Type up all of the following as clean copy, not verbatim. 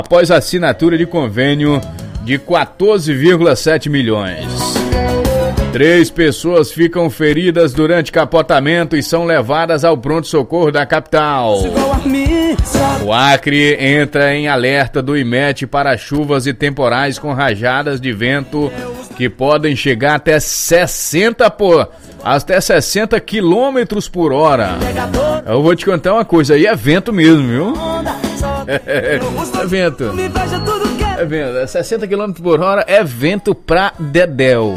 após a assinatura de convênio de 14,7 milhões. 3 pessoas ficam feridas durante capotamento e são levadas ao pronto-socorro da capital. O Acre entra em alerta do IMET para chuvas e temporais com rajadas de vento que podem chegar até 60 quilômetros por hora. Eu vou te contar uma coisa, aí é vento mesmo, viu? É vento. É vento, 60 km por hora é vento pra dedéu.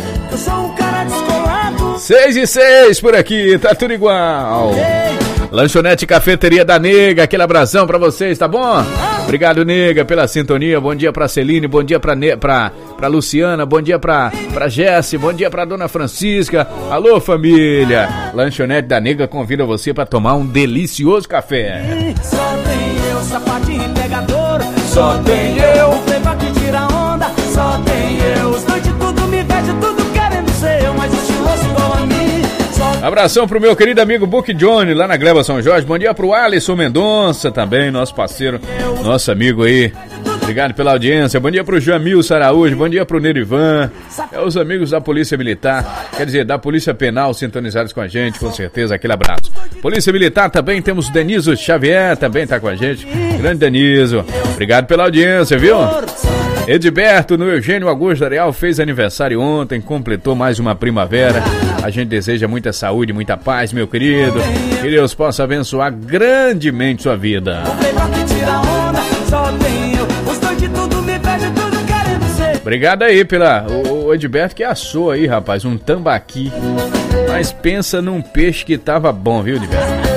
6:06 por aqui, tá tudo igual. Lanchonete Cafeteria da Nega, aquele abração pra vocês, tá bom? Obrigado, Nega, pela sintonia. Bom dia pra Celine, bom dia pra Luciana, bom dia pra Jesse, bom dia pra Dona Francisca. Alô, família. Lanchonete da Nega convida você pra tomar um delicioso café. Só tem eu, sapatinho pegador. Só tem eu, o playboy que tira onda. Só tem eu, os dois de tudo me vejam, tudo querendo ser eu, mas estiloso igual a mim. Abração pro meu querido amigo Book Johnny, lá na Gleba São Jorge. Bom dia pro Alisson Mendonça também, nosso parceiro, nosso amigo aí. Obrigado pela audiência. Bom dia pro Jamil Saraújo, bom dia pro Nerivan. É os amigos da Polícia Militar, quer dizer, da Polícia Penal sintonizados com a gente, com certeza, aquele abraço. Polícia Militar também, temos o Deniso Xavier, também tá com a gente. Grande Deniso, obrigado pela audiência, viu? Edberto no Eugênio Augusto Areal fez aniversário ontem, completou mais uma primavera. A gente deseja muita saúde, muita paz, meu querido. Que Deus possa abençoar grandemente sua vida. Obrigado aí o Edberto que assou aí, rapaz, um tambaqui. Mas pensa num peixe que tava bom, viu, Edberto?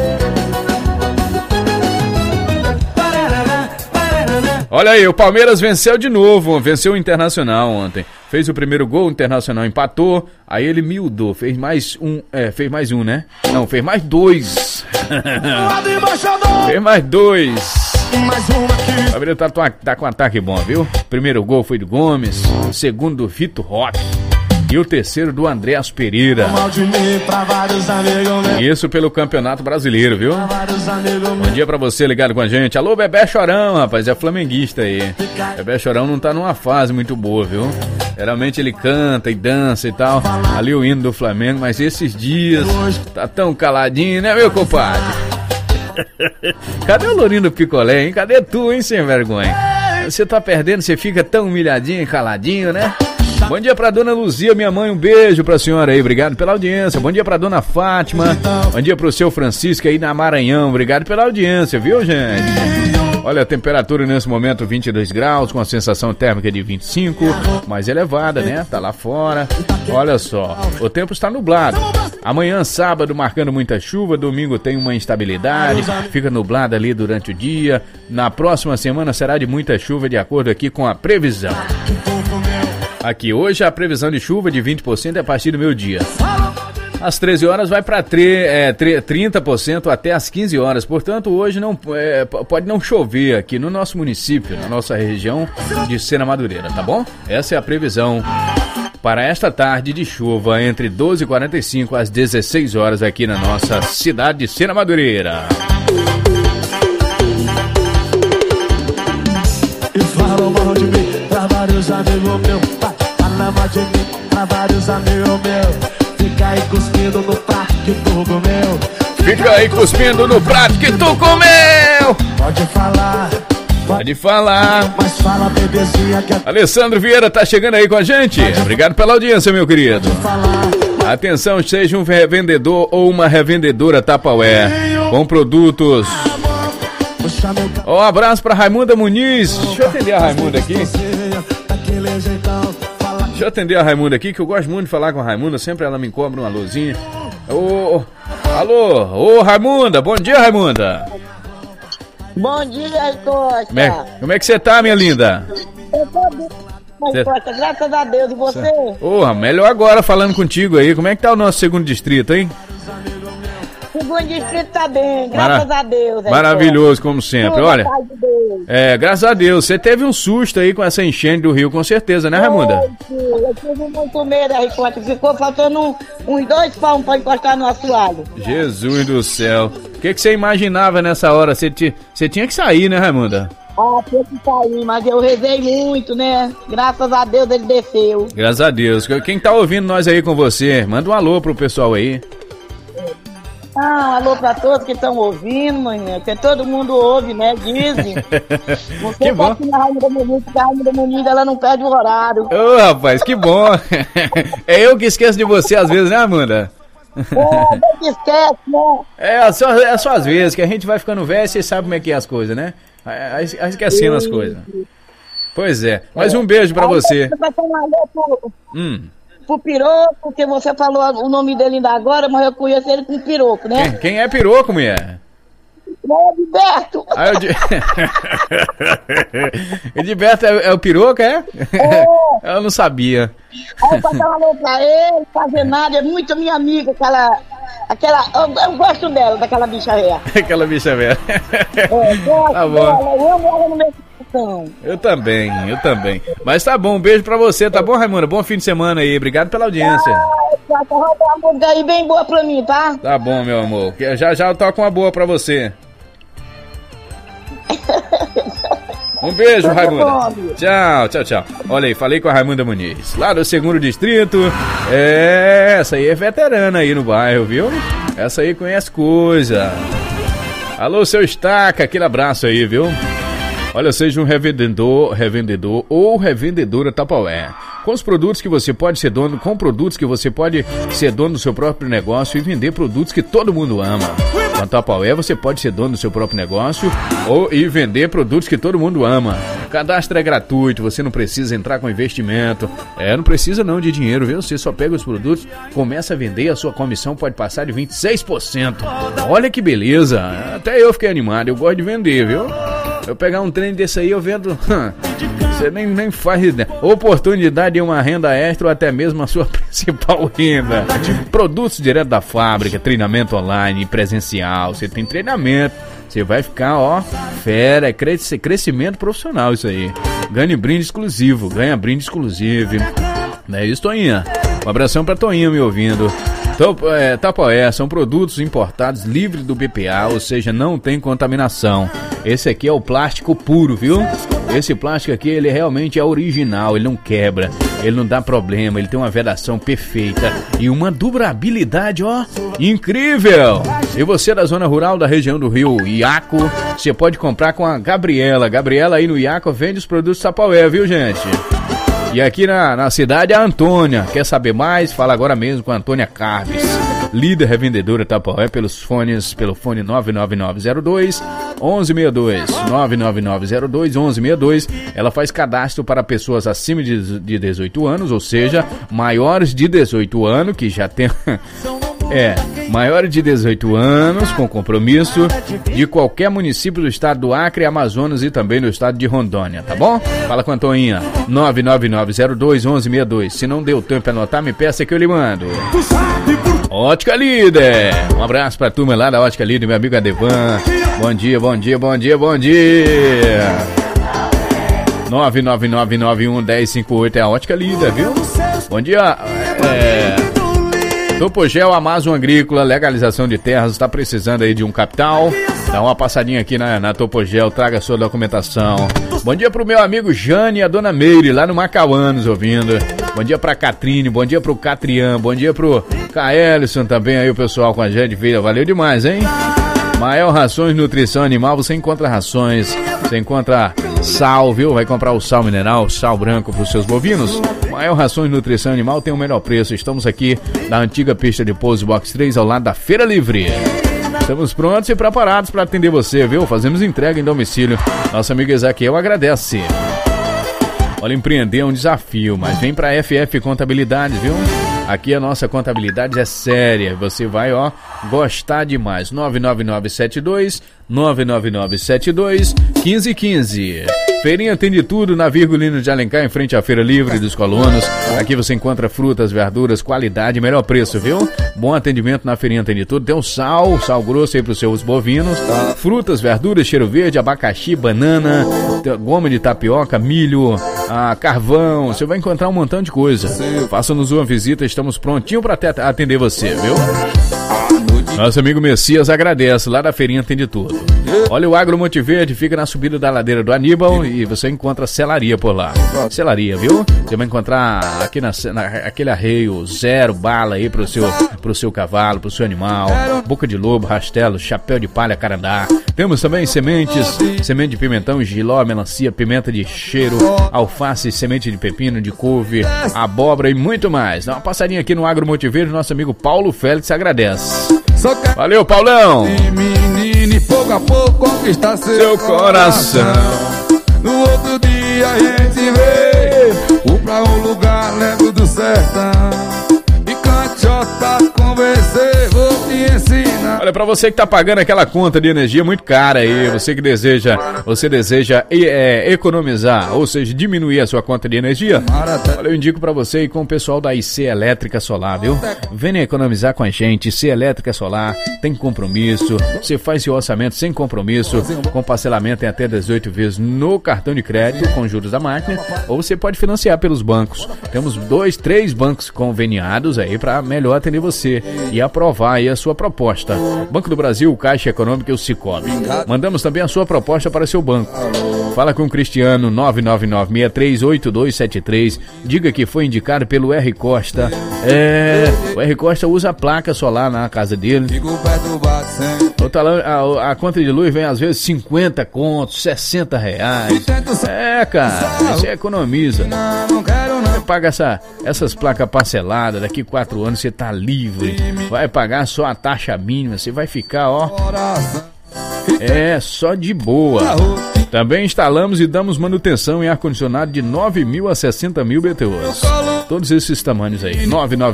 Olha aí, o Palmeiras venceu de novo, venceu o Internacional ontem. Fez o primeiro gol, o Internacional empatou, aí ele miudou, fez mais um, né? Não, fez mais 2. Fez mais 2. O Palmeiras tá com um ataque bom, viu? Primeiro gol foi do Gomes, o segundo do Vitor Roque. E o terceiro do Andréas Pereira. Isso pelo Campeonato Brasileiro, viu? Bom dia pra você ligado com a gente. Alô, Bebé Chorão, rapaz, é flamenguista aí. Bebé Chorão não tá numa fase muito boa, viu? Geralmente ele canta e dança e tal. Ali o hino do Flamengo, mas esses dias tá tão caladinho, né, meu compadre? Cadê o Lourinho do Picolé, hein? Cadê tu, hein, sem vergonha? Você tá perdendo, você fica tão humilhadinho e caladinho, né? Bom dia pra dona Luzia, minha mãe, um beijo pra senhora aí, obrigado pela audiência. Bom dia pra dona Fátima, bom dia pro seu Francisco aí na Maranhão, obrigado pela audiência, viu, gente? Olha a temperatura nesse momento 22 graus, com a sensação térmica de 25, mais elevada, né? Tá lá fora. Olha só, o tempo está nublado. Amanhã, sábado, marcando muita chuva, domingo tem uma instabilidade, fica nublado ali durante o dia. Na próxima semana será de muita chuva, de acordo aqui com a previsão. Aqui, hoje a previsão de chuva de 20% é a partir do meio-dia. Às 13 horas vai para 30% até às 15 horas. Portanto, hoje pode não chover aqui no nosso município, na nossa região de Sena Madureira, tá bom? Essa é a previsão para esta tarde de chuva entre 12h45 às 16 horas aqui na nossa cidade de Sena Madureira. E falam mal de mim pra vários amigos meus. Fala mal de mim pra vários amigos meus. Fica aí cuspindo no prato que tu comeu. Fica aí cuspindo no prato que tu comeu. Pode falar. Pode falar. Mas fala, bebezinha, que Alessandro Vieira tá chegando aí com a gente. Obrigado pela audiência, meu querido. Atenção, seja um revendedor ou uma revendedora Tupperware com produtos. Um abraço pra Raimunda Muniz. Deixa eu atender a Raimunda aqui. Deixa eu atender a Raimunda aqui, que eu gosto muito de falar com a Raimunda. Sempre ela me cobra uma alôzinha. Alô, Raimunda. Bom dia, Raimunda. Bom dia, Costa. Como é que você tá, minha linda? Eu tô bem, Costa, graças a Deus. E você? Melhor agora falando contigo aí. Como é que tá o nosso segundo distrito, hein? segundo distrito tá bem, graças a Deus. Maravilhoso, como sempre. Olha, graças a Deus. Você teve um susto aí com essa enchente do rio, com certeza, né, Raimunda? Eu tive muito medo, Ricote. Ficou faltando uns 2 palmos pra encostar no assoalho. Jesus do céu. O que você imaginava nessa hora? Você tinha que sair, né, Raimunda? Tinha que sair, mas eu rezei muito, né? Graças a Deus ele desceu. Graças a Deus. Quem tá ouvindo nós aí com você, manda um alô pro pessoal aí. Alô pra todos que estão ouvindo, manhã, que todo mundo ouve, né? Dizem. Você que bom. Aqui na Raimunda Muniz, porque a Raimunda Muniz, ela não perde o horário. Ô, rapaz, que bom. É eu que esqueço de você às vezes, né, Amanda? Não te esquece, né? É só às vezes, que a gente vai ficando velho e você sabe como é que é as coisas, né? Aí esquecendo as coisas. Pois é. Mas um beijo pra você. Pro Piroco, porque você falou o nome dele ainda agora, mas eu conheço ele com Piroco, né? Quem é Piroco, mulher? É Edilberto. Edilberto é o Piroco, é? Eu não sabia. Aí eu passava alô pra ele, fazer nada, é muito minha amiga, eu gosto dela, daquela bicha velha. Aquela bicha velha. Gosto tá bom. dela, eu amo ela no meu coração. Eu também. Mas tá bom, um beijo pra você, tá bom, Raimunda? Bom fim de semana aí, obrigado pela audiência. Roda uma música aí bem boa pra mim, tá? Tá bom, meu amor, já eu toco uma boa pra você. Um beijo, Raimunda. Tchau. Olha aí, falei com a Raimunda Muniz, lá do 2º Distrito. Essa aí é veterana aí no bairro, viu? Essa aí conhece coisa. Alô, seu Estaca, aquele abraço aí, viu? Olha, seja um revendedor ou revendedora Tupperware. Com os produtos que você pode ser dono, do seu próprio negócio e vender produtos que todo mundo ama. Com a Tupperware você pode ser dono do seu próprio negócio e vender produtos que todo mundo ama. O cadastro é gratuito, você não precisa entrar com investimento. Não precisa não de dinheiro, viu? Você só pega os produtos, começa a vender, a sua comissão pode passar de 26%. Olha que beleza, até eu fiquei animado, eu gosto de vender, viu? Eu pegar um trem desse aí, eu vendo... Você nem faz ideia. Oportunidade de uma renda extra ou até mesmo a sua principal renda. Produtos direto da fábrica, treinamento online, presencial. Você tem treinamento, você vai ficar, fera, é crescimento profissional isso aí. Ganha brinde exclusivo. Não é isso, Toinha? Um abração pra Toinha me ouvindo. Tupperware são produtos importados livres do BPA, ou seja, não tem contaminação. Esse aqui é o plástico puro, viu? Esse plástico aqui, ele realmente é original, ele não quebra, ele não dá problema, ele tem uma vedação perfeita e uma durabilidade, incrível! E você da zona rural da região do Rio Iaco, você pode comprar com a Gabriela. Gabriela aí no Iaco vende os produtos Tupperware, viu, gente? E aqui na cidade a Antônia. Quer saber mais? Fala agora mesmo com a Antônia Carves, líder revendedora Tupperware, pelo fone 99902 1162 99902 1162. Ela faz cadastro para pessoas acima de 18 anos, ou seja, maiores de 18 anos, que já tem... maiores de 18 anos, com compromisso, de qualquer município do estado do Acre, Amazonas e também do estado de Rondônia, tá bom? Fala com a Toinha, 99902 1162. Se não deu tempo pra anotar, me peça que eu lhe mando. Ótica Líder, um abraço pra turma lá da Ótica Líder, meu amigo Adevan. Bom dia. 999911058 é a Ótica Líder, viu? Bom dia. Topogel Amazon Agrícola, legalização de terras, está precisando aí de um capital? Dá uma passadinha aqui na Topogel, traga sua documentação. Bom dia pro meu amigo Jane e a dona Meire, lá no Macauã, nos ouvindo. Bom dia pra Catrine, bom dia pro Catrian, bom dia pro Caelison também aí, o pessoal com a gente, filha, valeu demais, hein? Mael Rações Nutrição Animal, você encontra rações, você encontra sal, viu? Vai comprar o sal mineral, sal branco pros seus bovinos? Mael Rações Nutrição Animal tem o melhor preço. Estamos aqui na antiga pista de pouso Box 3, ao lado da Feira Livre. Estamos prontos e preparados para atender você, viu? Fazemos entrega em domicílio. Nosso amigo Ezequiel agradece. Olha, empreender é um desafio, mas vem pra FF Contabilidade, viu? Aqui a nossa contabilidade é séria. Você vai, ó, gostar demais. 99972-1515. Feirinha tem de tudo na Virgulino de Alencar, em frente à Feira Livre dos Colonos. Aqui você encontra frutas, verduras, qualidade, melhor preço, viu? Bom atendimento na Feirinha tem de tudo. Tem o sal grosso aí pros seus bovinos. Frutas, verduras, cheiro verde, abacaxi, banana, goma de tapioca, milho, carvão. Você vai encontrar um montão de coisa. Faça-nos uma visita, estamos prontinho para atender você, viu? Nosso amigo Messias agradece, lá da Feirinha tem de tudo. Olha, o Agro Monte Verde fica na subida da ladeira do Aníbal e você encontra selaria por lá. Selaria, viu? Você vai encontrar aqui aquele arreio 0 bala aí pro seu cavalo, pro seu animal, boca de lobo, rastelo, chapéu de palha, carandá. Temos também sementes, semente de pimentão, giló, melancia, pimenta de cheiro, alface, semente de pepino, de couve, abóbora e muito mais. Dá uma passadinha aqui no Agro Monte Verde, nosso amigo Paulo Félix agradece. Valeu, Paulão! Menino, pouco a pouco conquistar seu coração. No outro dia a gente veio, vou pra um lugar, lembro do sertão. E canchota convencer, vou te ensinar. Olha, pra você que tá pagando aquela conta de energia muito cara aí, você deseja economizar, ou seja, diminuir a sua conta de energia, olha, eu indico pra você ir com o pessoal da IC Elétrica Solar, viu? Venha economizar com a gente. IC Elétrica Solar tem compromisso, você faz seu orçamento sem compromisso, com parcelamento em até 18 vezes no cartão de crédito com juros da máquina, ou você pode financiar pelos bancos. Temos 2-3 bancos conveniados aí pra melhor atender você e aprovar aí a sua proposta. Banco do Brasil, Caixa Econômica e o Sicoob. Mandamos também a sua proposta para seu banco. Fala com o Cristiano, 999-638273. Diga que foi indicado pelo R. Costa. O R. Costa usa a placa solar na casa dele. A conta de luz vem às vezes 50 contos, 60 reais. Cara, você economiza. Você paga essas placas parceladas, daqui 4 anos você tá livre. Vai pagar só a taxa mínima, você vai ficar, ó, só de boa. Também instalamos e damos manutenção em ar-condicionado de 9.000 a 60.000 BTUs. Todos esses tamanhos aí.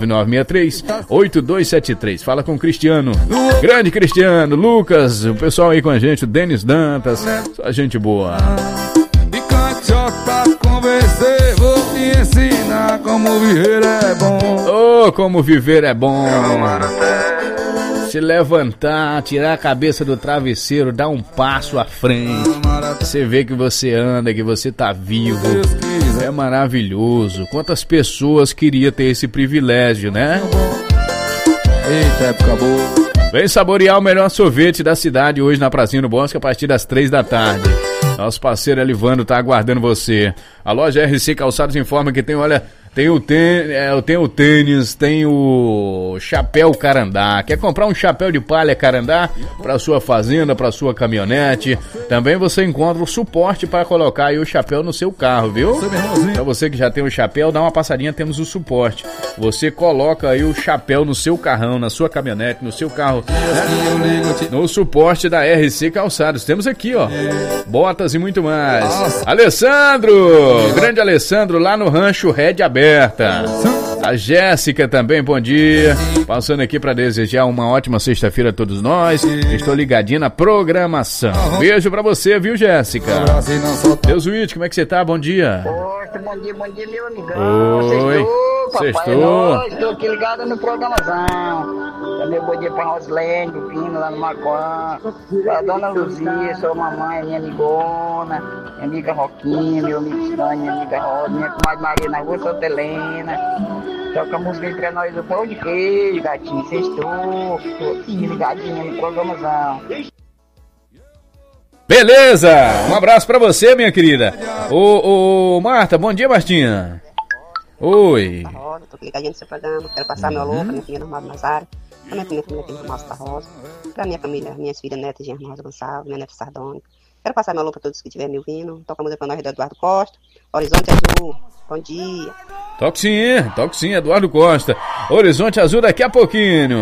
99963-8273. Fala com o Cristiano. Grande Cristiano, Lucas, o pessoal aí com a gente, o Denis Dantas. Só gente boa. E canchota convencer, vou te ensinar como viver é bom. Como viver é bom. Se levantar, tirar a cabeça do travesseiro, dar um passo à frente. Você vê que você anda, que você tá vivo. É maravilhoso. Quantas pessoas queriam ter esse privilégio, né? Eita, época boa. Vem saborear o melhor sorvete da cidade hoje na Pracinha do Bosque a partir das 3 da tarde. Nosso parceiro Elivando tá aguardando você. A loja RC Calçados informa que tem, olha... Tem o tênis, tem o chapéu carandá. Quer comprar um chapéu de palha carandá para sua fazenda, para sua caminhonete? Também você encontra o suporte para colocar aí o chapéu no seu carro, viu? Para você que já tem o chapéu, dá uma passadinha, temos o suporte. Você coloca aí o chapéu no seu carrão, na sua caminhonete, no seu carro, né? No suporte da RC Calçados. Temos aqui, ó, botas e muito mais. Alessandro, grande Alessandro, lá no Rancho Red Aberta. A Jéssica também, bom dia. Passando aqui para desejar uma ótima sexta-feira a todos nós. Estou ligadinho na programação. Beijo pra você, viu, Jéssica? Deus Witch, como é que você tá? Bom dia. Bom dia, meu amigão. Oi. Sextou. Estou aqui ligado no programação. Também bom dia pra Roslene, do Pino, lá no Macoá. Pra Dona Luzia, sua mamãe, minha amigona, minha amiga Roquinha, meu amigo Estânia, minha amiga Rosa, minha comadre Maria na rua Santa Helena. Toca a música aí pra nós, o pão de queijo, gatinho. Sextou. Tô aqui ligadinho no programação. Beleza, um abraço pra você, minha querida. Ô, Marta, bom dia, Martinha. Oi. Tô ligadinho no seu programa, quero passar meu alô pra minha filha Normal Nazário, pra minha família tem Rosa da Rosa, pra minha família, minhas filhas netas de Rosa Gonçalves, minha neta Sardônica. Quero passar meu alô pra todos que estiverem me ouvindo. Toca a música pra nós do Eduardo Costa, Horizonte Azul, bom dia. Toque sim, Eduardo Costa. Horizonte Azul daqui a pouquinho.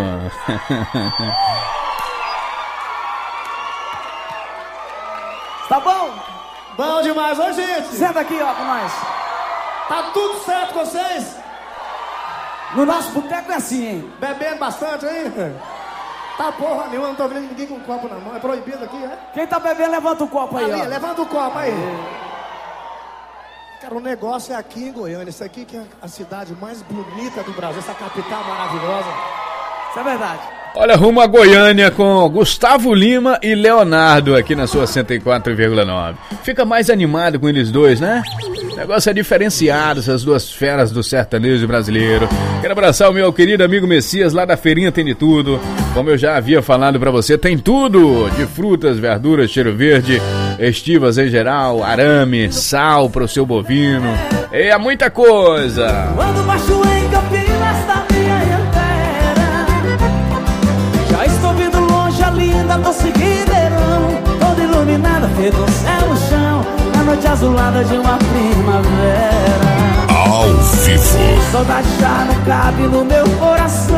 Tá bom? Bom demais, ô gente! Senta aqui, ó, com nós. Tá tudo certo com vocês? No nosso boteco é assim, hein? Bebendo bastante aí? Tá porra nenhuma, não tô vendo ninguém com um copo na mão. É proibido aqui, é? Quem tá bebendo, levanta o copo aí, Ali, ó. levanta o copo aí. Cara, o negócio é aqui em Goiânia. Isso aqui que é a cidade mais bonita do Brasil. Essa capital maravilhosa. Isso é verdade. Olha, rumo a Goiânia com Gustavo Lima e Leonardo aqui na sua 104,9. Fica mais animado com eles dois, né? O negócio é diferenciado, essas duas feras do sertanejo brasileiro. Quero abraçar o meu querido amigo Messias lá da Feirinha Tem de Tudo. Como eu já havia falado pra você, tem tudo de frutas, verduras, cheiro verde, estivas em geral, arame, sal pro seu bovino. E é muita coisa. Quando baixo em Campinas da minha terra, já estou vendo longe a linda doce Ribeirão, toda iluminada, feito um céu no chão, na noite azulada de uma primavera. Ao vivo. Saudade já não cabe no meu coração,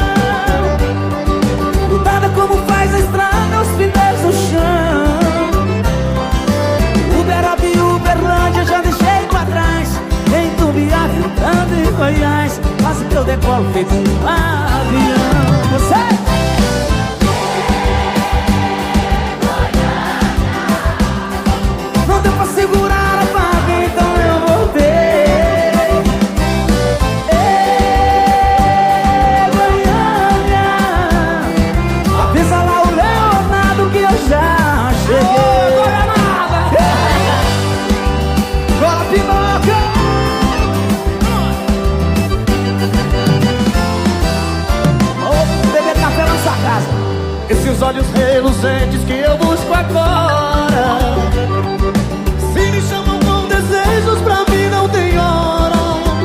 nada como faz a estrada aos pneus no chão. Uberaba e Uberlândia já deixei pra trás, em Tumbiara, entrando em Goiás, quase que eu decolo feito um avião. Você! Não deu pra segurar a vaga, então eu voltei. Goiânia, avisa lá o Leonardo que eu já cheguei. Bora, Pinoca! Vou beber café na sua casa. Esses olhos reluzentes que eu busco agora, se me chamam com desejos, pra mim não tem hora.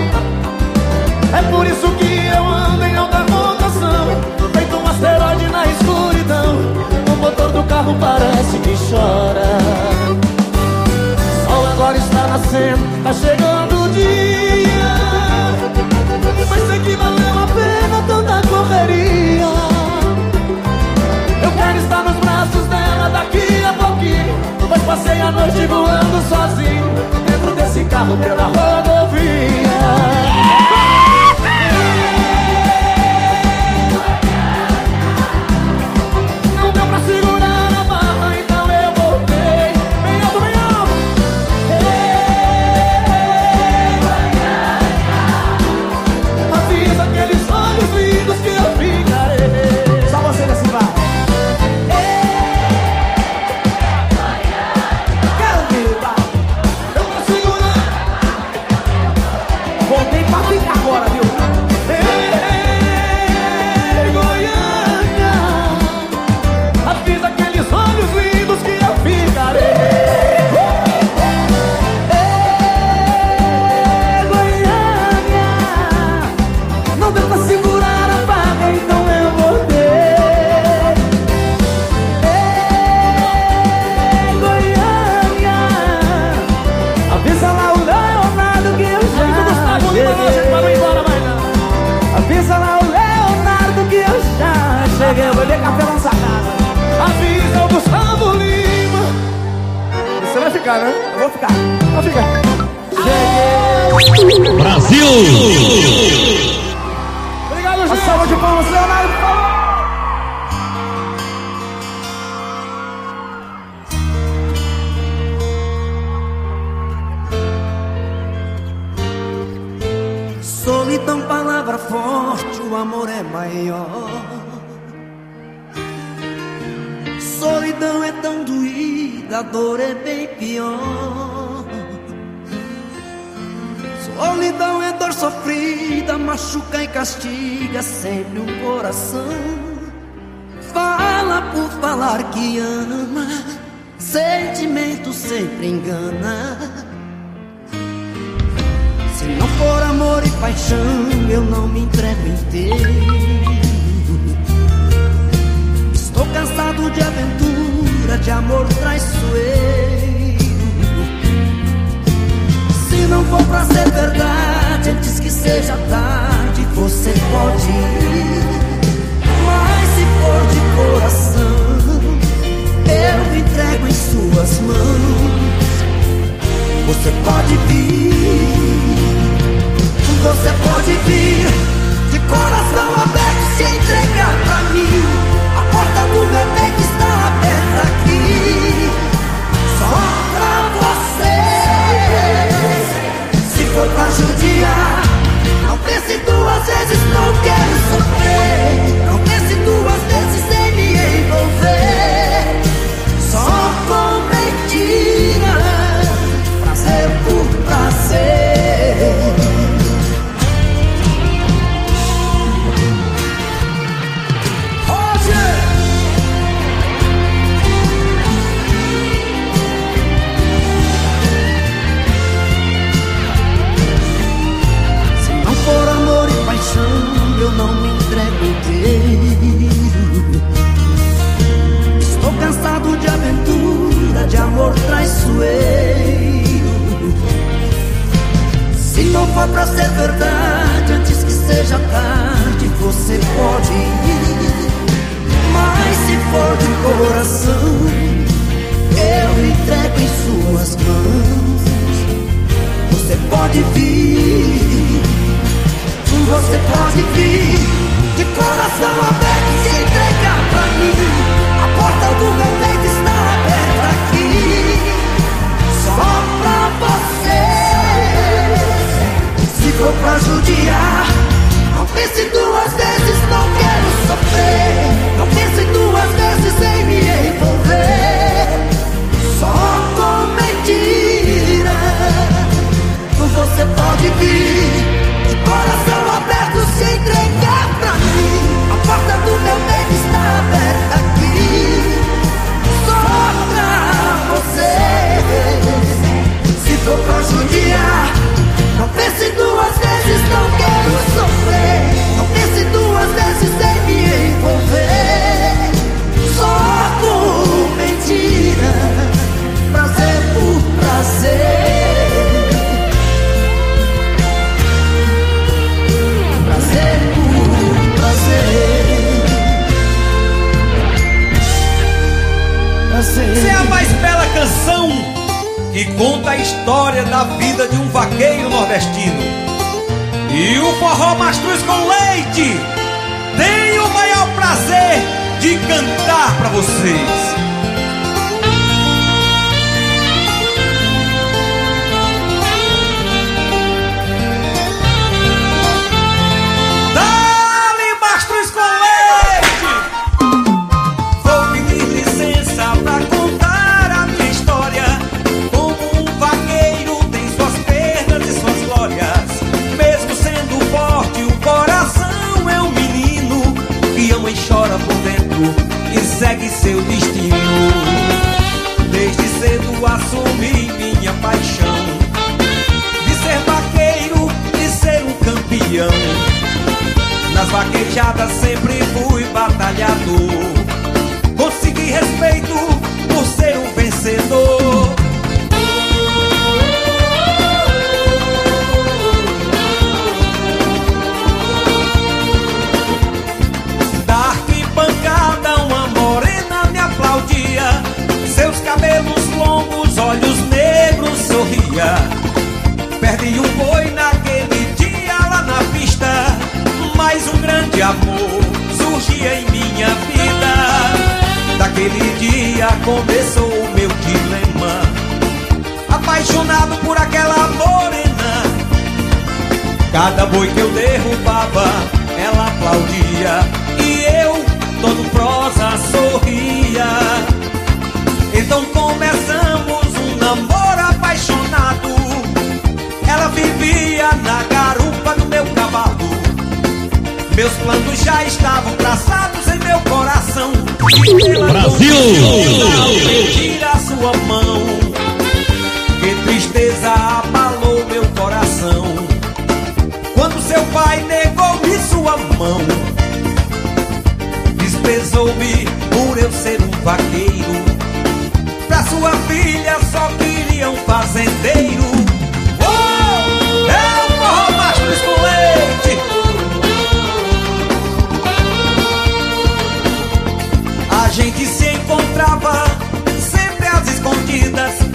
É por isso que eu ando em alta rotação, feito um asteroide na escuridão. O motor do carro parece que chora. O sol agora está nascendo, tá chegando o dia, mas sei que valeu a pena tanta correria. Eu quero estar nos braços dela daqui a pouquinho, pois passei a noite voando sozinho dentro desse carro pela rodovia. Não deu pra segurar a barra, então eu voltei. Bem alto, bem alto. Avisa aqueles olhos lindos que eu ficarei. Só você nesse bar. Quero ver o bar. Deu pra segurar. Voltei pra ficar agora, viu? Ei, Goiânia, avisa aqueles olhos lindos que eu ficarei. Goiânia, não deu pra segurar a vaga, então eu voltei. Goiânia, avisa lá o Leonardo que eu já cheguei. Avisa lá o Leonardo que eu já cheguei. Eu vou beber café na sua casa. Avisa o Gustavo Lima. Você vai ficar, né? Eu vou ficar. Vai ficar. Brasil! Obrigado, Uma gente. salva de palmas, Leonardo, por favor. Solidão, palavra forte, o amor é maior. Solidão é tão doída, a dor é bem pior. Solidão é dor sofrida, machuca e castiga sempre um coração. Fala por falar que ama, sentimento sempre engana. Se não for amor e paixão, eu não me entrego inteiro. Estou cansado de aventura, de amor traiçoeiro. Se não for pra ser verdade, antes que seja tarde, você pode ir. Mas se for de coração, eu me entrego em suas mãos. Você pode vir, você pode vir. coração aberto, se entregar pra mim. A porta do meu peito está aberta aqui, só pra você. Se for pra judiar, não pense duas vezes, não quero sofrer. Não pense duas vezes em me envolver, só com mentira, prazer por prazer. Se não for amor e paixão, eu não me entrego inteiro. Estou cansado de aventura, de amor traiçoeiro. Se não for pra ser verdade, antes que seja tarde, você pode ir. Mas se for de coração, eu me entrego em suas mãos. Você pode vir, você pode vir, de coração aberto, se entregar pra mim. A porta do meu peito está aberta aqui, só pra você. Se for pra judiar, não pense duas vezes, não quero sofrer. Não pense duas vezes em me envolver, só com mentira. Você pode vir, de coração aberto, se entregar pra mim. A porta do meu peito está aberta aqui, só pra você. Se for pra judiar, não pense duas vezes, não quero sofrer. Não pense duas vezes em me envolver, só com mentira, prazer por prazer. Essa é a mais bela canção que conta a história da vida de um vaqueiro nordestino. E o Forró Mastruz com Leite tem o maior prazer de cantar pra vocês. Chora por dentro e segue seu destino. Desde cedo assumi minha paixão de ser vaqueiro, de ser um campeão. Nas vaquejadas sempre fui batalhador, consegui respeito por ser um vencedor. Seus cabelos longos, olhos negros, sorria. Perdi um boi naquele dia lá na pista, mas um grande amor surgia em minha vida. Daquele dia começou o meu dilema, apaixonado por aquela morena. Cada boi que eu derrubava, ela aplaudia, e eu, todo prosa, sorria. Então começamos um namoro apaixonado. Ela vivia na garupa do meu cavalo. Meus planos já estavam traçados em meu coração. Brasil! Tira a sua mão. Que tristeza abalou meu coração quando seu pai negou-me sua mão. Desprezou-me por eu ser um vaqueiro. Pra sua filha só queria um fazendeiro. Oh, é o Forró Mastruz com Leite. A gente se encontrava sempre às escondidas,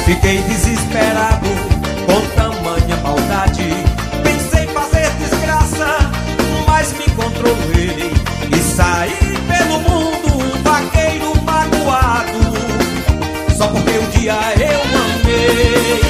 Fiquei desesperado com tamanha maldade. Pensei em fazer desgraça, mas me controlei e saí pelo mundo um vaqueiro magoado, só porque um dia eu amei.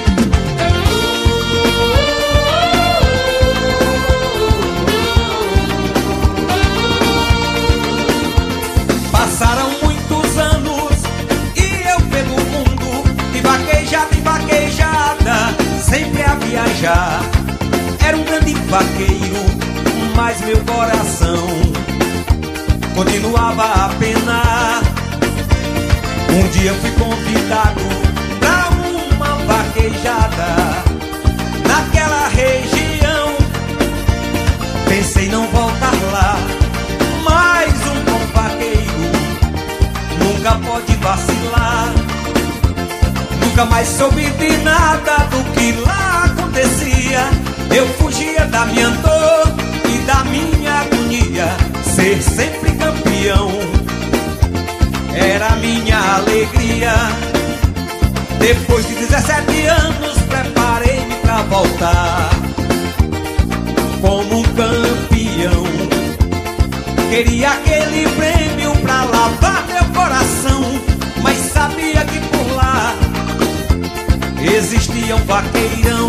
Passaram muitos anos e eu pelo mundo, de vaquejada em vaquejada, sempre a viajar. Era um grande vaqueiro, mas meu coração continuava a penar. Um dia fui convidado pra uma vaquejada naquela região. Pensei não voltar lá, mas um bom vaqueiro nunca pode vacilar. Nunca mais soube de nada do que lá acontecia. Eu fugia da minha dor e da minha agonia. Ser sempre campeão era minha alegria. Depois de 17 anos preparei-me pra voltar como um campeão. Queria aquele prêmio pra lavar meu coração, mas sabia que por lá existia um vaqueirão.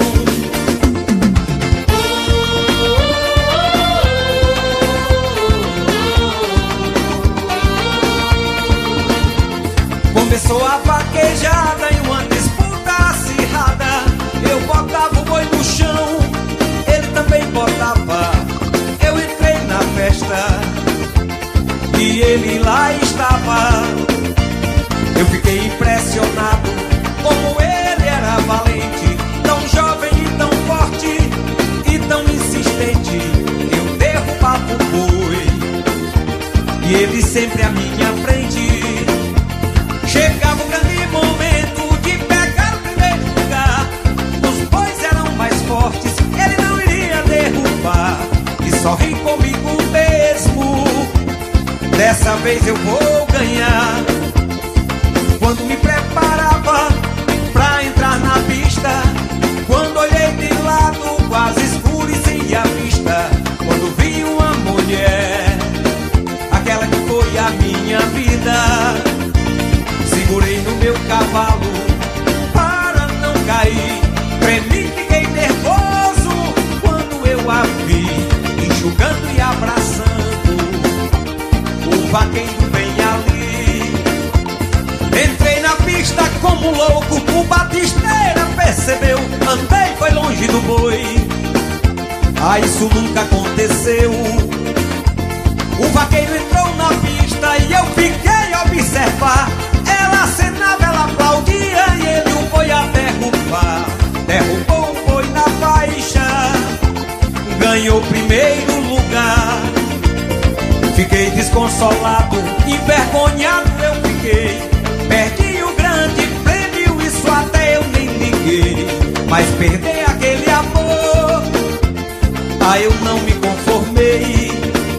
Começou a vaquejada em uma disputa acirrada. Eu botava o boi no chão, ele também botava. Eu entrei na festa e ele lá estava. Eu fiquei impressionado como ele era valente, tão jovem e tão forte e tão insistente. Eu derrubava o boi e ele sempre à minha frente. Chegava o grande momento de pegar o primeiro lugar. Os bois eram mais fortes, ele não iria derrubar. E sorri comigo mesmo, dessa vez eu vou ganhar. Quando me preparava pra entrar na pista, quando olhei de lado quase escurecia a vista. Quando vi uma mulher, aquela que foi a minha vida, segurei no meu cavalo para não cair. Tremi, fiquei nervoso quando eu a vi, enxugando e abraçando. O vaqueiro vem ali. Entrei na pista como louco, o batisteira percebeu. Andei, foi longe do boi. Ah, isso nunca aconteceu. O vaqueiro entrou na pista e eu fiquei a observar. Ela acenava, ela aplaudia e ele o foi a derrubar. Derrubou o boi na faixa, ganhou o primeiro lugar. Fiquei desconsolado, envergonhado eu fiquei. Perdi o grande prêmio, isso até eu nem liguei. Mas perder aquele amor, ah, eu não me conformei.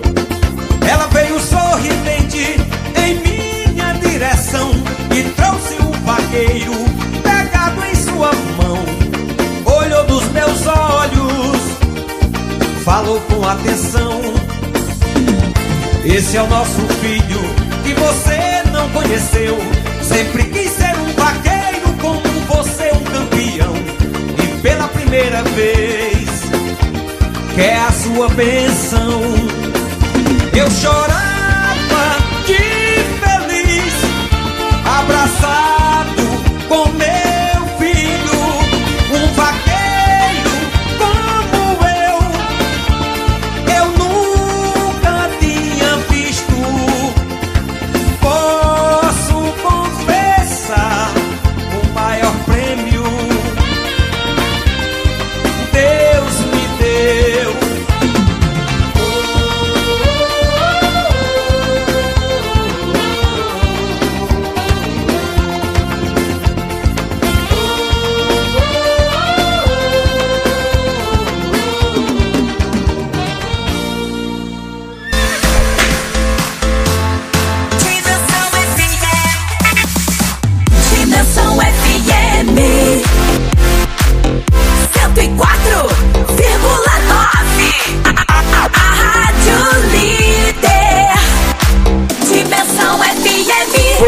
Ela veio sorridente em minha direção e trouxe um vaqueiro pegado em sua mão. Olhou nos meus olhos, falou com atenção. Esse é o nosso filho que você não conheceu. Sempre quis ser um vaqueiro como você, um campeão. E pela primeira vez quer a sua bênção. Eu chorava de feliz, abraçado com meu filho, um vaqueiro como eu nunca tinha visto. Posso confessar, o maior prêmio Deus me deu.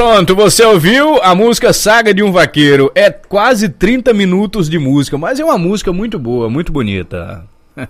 Pronto, você ouviu a música Saga de um Vaqueiro. É quase 30 minutos de música, mas é uma música muito boa, muito bonita.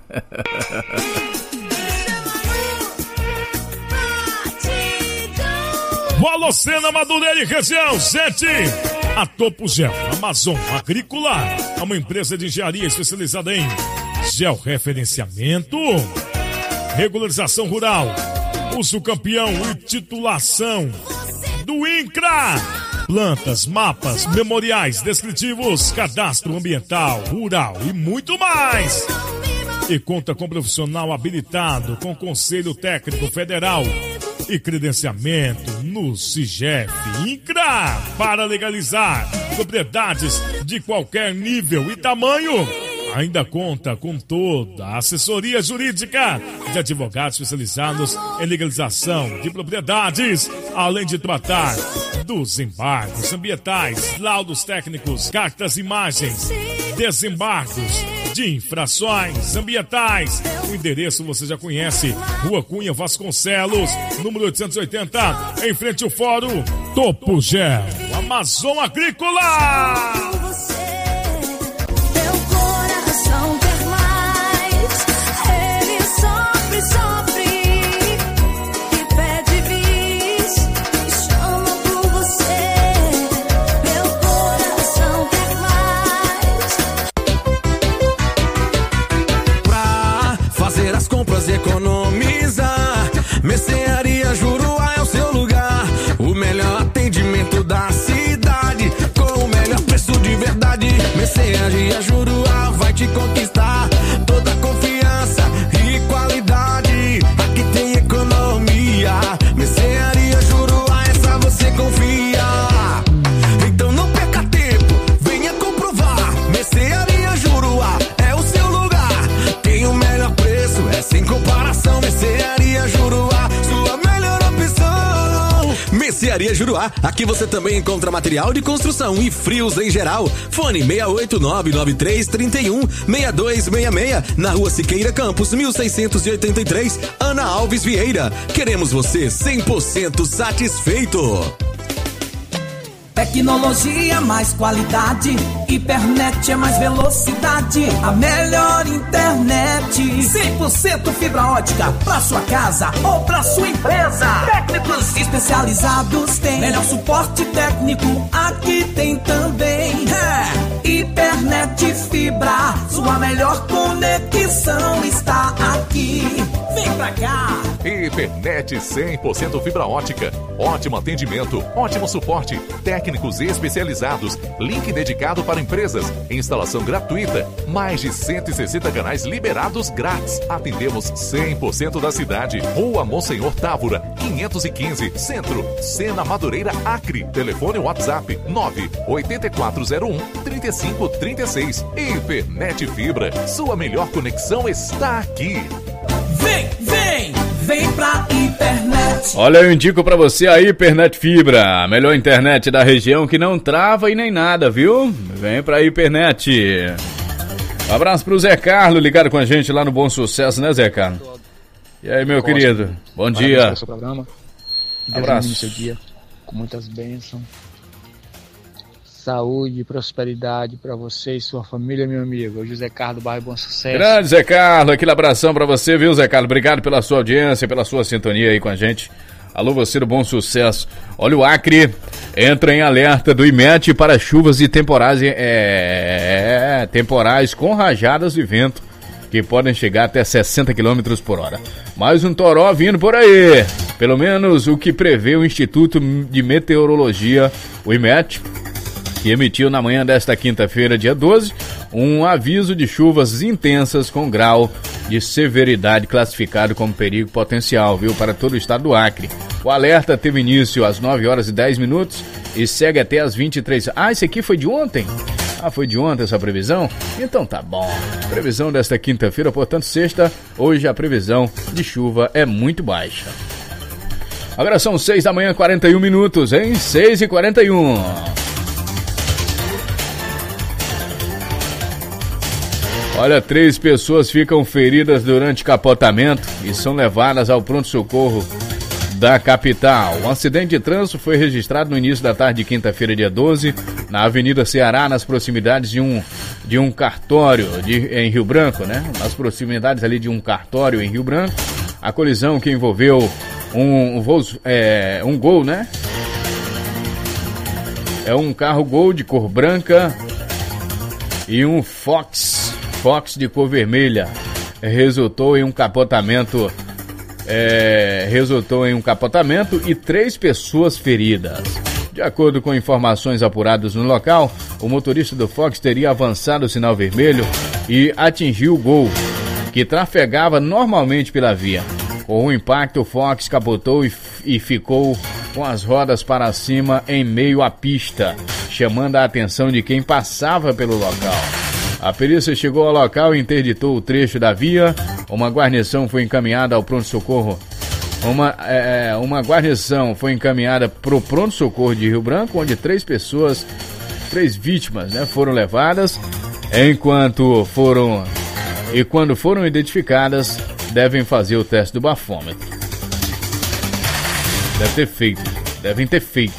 Alocena, Madureira e região, 7. A Topo Gel, Amazon Agrícola, é uma empresa de engenharia especializada em georreferenciamento, regularização rural, uso campeão e titulação do INCRA. Plantas, mapas, memoriais descritivos, cadastro ambiental, rural e muito mais. E conta com profissional habilitado com Conselho Técnico Federal e credenciamento no CIGEF INCRA para legalizar propriedades de qualquer nível e tamanho. Ainda conta com toda a assessoria jurídica de advogados especializados em legalização de propriedades, além de tratar dos embargos ambientais, laudos técnicos, cartas e imagens, desembargos de infrações ambientais. O endereço você já conhece, Rua Cunha Vasconcelos, número 880, em frente ao Fórum Topo Gel, Amazon Agrícola. Economizar, Mercearia Juruá é o seu lugar. O melhor atendimento da cidade, com o melhor preço de verdade. Mercearia Juruá vai te conquistar. Toda confiança e qualidade, aqui tem economia. Mercearia Juruá, essa você confia. Então não perca tempo, venha comprovar. Mercearia Juruá é o seu lugar. Tem o melhor preço, é sem comparação. Mercearia Juruá, sua melhor opção. Mercearia Juruá, aqui você também encontra material de construção e frios em geral. Fone 68993316266, na Rua Siqueira Campos, 1683, Ana Alves Vieira. Queremos você 100% satisfeito. Tecnologia, mais qualidade. Hipernet é mais velocidade. A melhor internet. 100% fibra ótica pra sua casa ou pra sua empresa. Técnicos especializados têm. Melhor suporte técnico aqui tem também. Hipernet fibra, sua melhor conexão está aqui. Vem pra cá. Hipernet 100% fibra ótica. Ótimo atendimento, ótimo suporte. Técnicos especializados. Link dedicado para empresas. Instalação gratuita. Mais de 160 canais liberados grátis. Atendemos 100% da cidade. Rua Monsenhor Távora, 515, Centro. Sena Madureira, Acre. Telefone WhatsApp 98401-3536. Hipernet Fibra. Sua melhor conexão está aqui. Vem pra Hipernet. Olha, eu indico pra você a Hipernet Fibra, a melhor internet da região que não trava e nem nada, viu? Vem pra Hipernet. Um abraço pro Zé Carlos, ligado com a gente lá no Bom Sucesso, né, Zé Carlos? E aí, meu querido? Bom dia. Abraço. Seu dia com muitas bênçãos. Saúde e prosperidade para você e sua família, meu amigo. José Carlos, bairro Bom Sucesso. Grande Zé Carlos, aquele abração para você, viu, Zé Carlos? Obrigado pela sua audiência, pela sua sintonia aí com a gente. Alô, você do Bom Sucesso. Olha, o Acre entra em alerta do IMET para chuvas e temporais, temporais com rajadas de vento que podem chegar até 60 km por hora. Mais um toró vindo por aí. Pelo menos o que prevê o Instituto de Meteorologia, o IMET, que emitiu na manhã desta quinta-feira, dia 12, um aviso de chuvas intensas com grau de severidade classificado como perigo potencial, viu, para todo o estado do Acre. O alerta teve início às 9 horas e 10 minutos e segue até às 23. Ah, esse aqui foi de ontem? Ah, foi de ontem essa previsão? Então tá bom. Previsão desta quinta-feira, portanto, sexta, hoje a previsão de chuva é muito baixa. Agora são 6 da manhã, 41 minutos, hein? 6h41. Olha, 3 pessoas ficam feridas durante capotamento e são levadas ao pronto-socorro da capital. Um acidente de trânsito foi registrado no início da tarde de quinta-feira, dia 12, na Avenida Ceará, nas proximidades de um cartório em Rio Branco, né? Nas proximidades ali de um cartório em Rio Branco. A colisão que envolveu um Gol, né? É um carro Gol de cor branca e um Fox de cor vermelha. Resultou em um capotamento e 3 pessoas feridas. De acordo com informações apuradas no local, o motorista do Fox teria avançado o sinal vermelho e atingiu o Gol, que trafegava normalmente pela via. Com o impacto, o Fox capotou e ficou com as rodas para cima em meio à pista, chamando a atenção de quem passava pelo local. A perícia chegou ao local e interditou o trecho da via. Uma guarnição foi encaminhada ao pronto-socorro. Uma guarnição foi encaminhada para o pronto-socorro de Rio Branco, onde 3 vítimas, né, foram levadas. Quando foram identificadas, devem fazer o teste do bafômetro. Devem ter feito.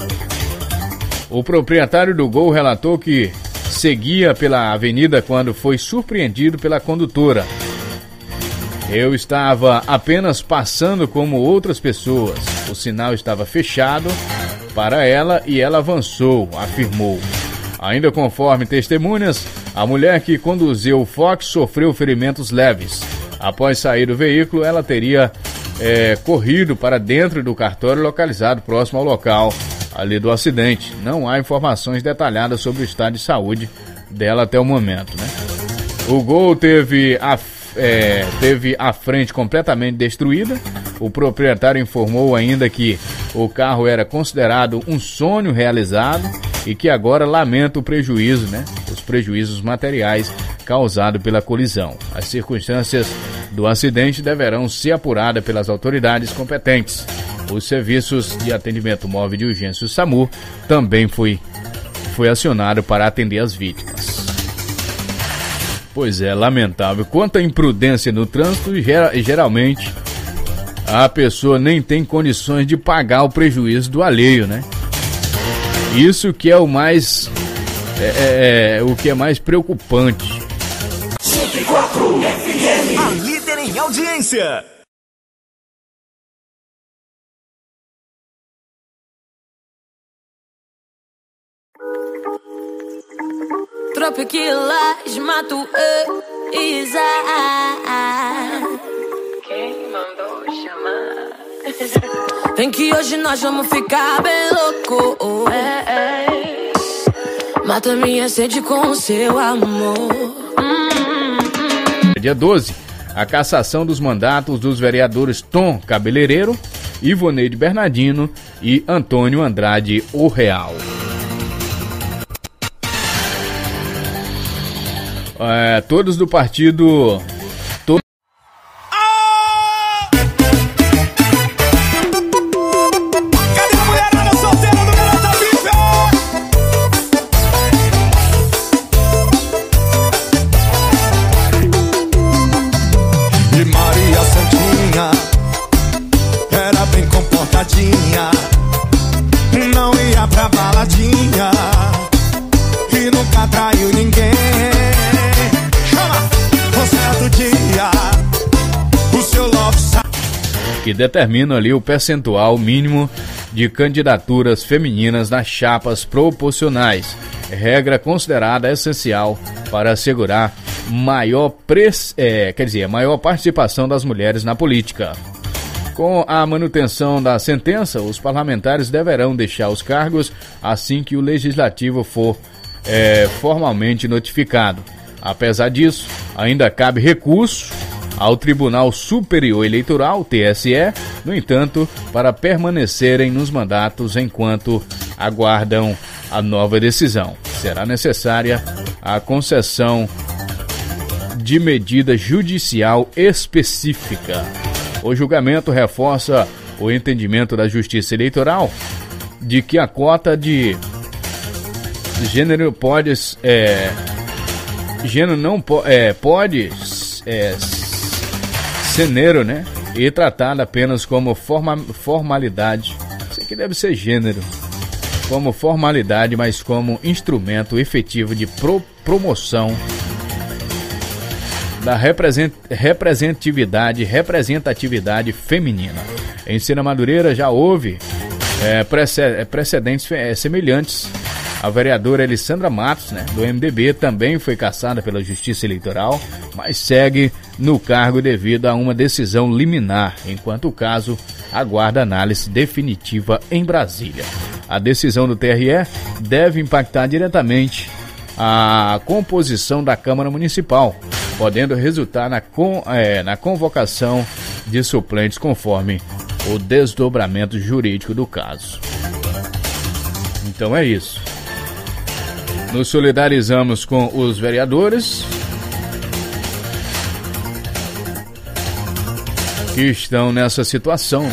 O proprietário do Gol relatou que seguia pela avenida quando foi surpreendido pela condutora. Eu estava apenas passando como outras pessoas. O sinal estava fechado para ela e ela avançou, afirmou. Ainda conforme testemunhas, a mulher que conduziu o Fox sofreu ferimentos leves. Após sair do veículo, ela teria corrido para dentro do cartório localizado próximo ao local ali do acidente. Não há informações detalhadas sobre o estado de saúde dela até o momento, né? O Gol teve a frente completamente destruída. O proprietário informou ainda que o carro era considerado um sonho realizado e que agora lamenta o prejuízo, né? Os prejuízos materiais causados pela colisão. As circunstâncias do acidente deverão ser apuradas pelas autoridades competentes. Os serviços de atendimento móvel de urgência, o SAMU, também foi acionado para atender as vítimas. Pois é, lamentável. Quanta imprudência no trânsito, geralmente a pessoa nem tem condições de pagar o prejuízo do alheio, né? Isso que é o mais o que é mais preocupante. 104 FM, a líder em audiência. Tropiquilas, mato Isa. Quem mandou chamar? Vem que hoje nós vamos ficar bem louco. Mata minha sede com o seu amor. Dia 12, a cassação dos mandatos dos vereadores Tom Cabeleireiro, Ivoneide Bernardino e Antônio Andrade O Real. Todos do partido... Cadê a mulherada solteira do Garota Viva? E Maria Santinha era bem comportadinha, não ia pra baladinha e nunca traiu ninguém. Que determina ali o percentual mínimo de candidaturas femininas nas chapas proporcionais, regra considerada essencial para assegurar maior participação das mulheres na política. Com a manutenção da sentença, os parlamentares deverão deixar os cargos assim que o legislativo for formalmente notificado. Apesar disso, ainda cabe recurso ao Tribunal Superior Eleitoral, TSE, no entanto, para permanecerem nos mandatos enquanto aguardam a nova decisão. Será necessária a concessão de medida judicial específica. O julgamento reforça o entendimento da Justiça Eleitoral de que a cota de gênero pode gênero não pode ceneiro, né? e tratada apenas como formalidade. Isso aqui deve ser gênero. Como formalidade, mas como instrumento efetivo de promoção da representatividade feminina. Em Cena Madureira já houve precedentes semelhantes. A vereadora Elissandra Matos, do MDB, também foi cassada pela Justiça Eleitoral, mas segue no cargo devido a uma decisão liminar, enquanto o caso aguarda análise definitiva em Brasília. A decisão do TRE deve impactar diretamente a composição da Câmara Municipal, podendo resultar na convocação de suplentes conforme o desdobramento jurídico do caso. Então é isso. Nos solidarizamos com os vereadores que estão nessa situação.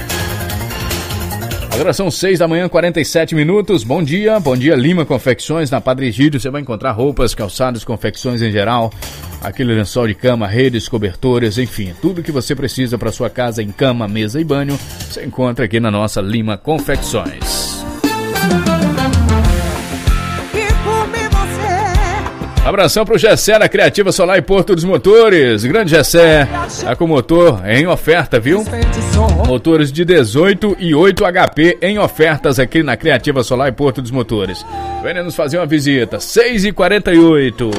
Agora são 6h47. Bom dia Lima Confecções. Na Padre Egídio você vai encontrar roupas, calçados, confecções em geral, aquele lençol de cama, redes, cobertores, enfim, tudo que você precisa para sua casa em cama, mesa e banho, você encontra aqui na nossa Lima Confecções. Abração pro Gessé da Criativa Solar e Porto dos Motores. Grande Gessé, tá com motor em oferta, viu? Motores de 18 e 8 HP em ofertas aqui na Criativa Solar e Porto dos Motores. Venha nos fazer uma visita. 6h48.